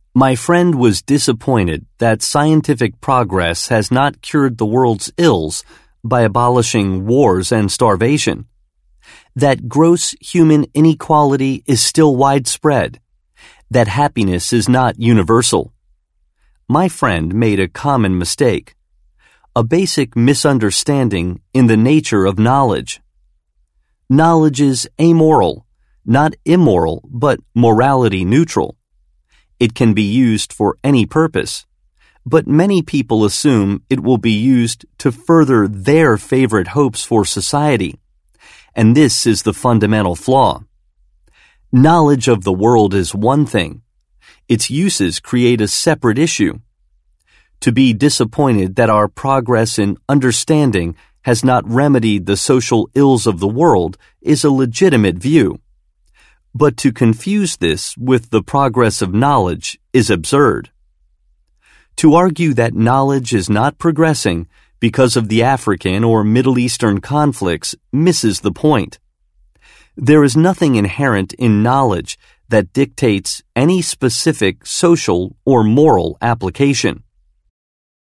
My friend was disappointed that scientific progress has not cured the world's ills by abolishing wars and starvation, that gross human inequality is still widespread, that happiness is not universal. My friend made a common mistake, a basic misunderstanding in the nature of knowledge. Knowledge is amoral, not immoral, but morality neutral. It can be used for any purpose, but many people assume it will be used to further their favorite hopes for society, and this is the fundamental flaw. Knowledge of the world is one thing. Its uses create a separate issue. To be disappointed that our progress in understanding has not remedied the social ills of the world is a legitimate view. But to confuse this with the progress of knowledge is absurd. To argue that knowledge is not progressing because of the African or Middle Eastern conflicts misses the point. There is nothing inherent in knowledge that dictates any specific social or moral application.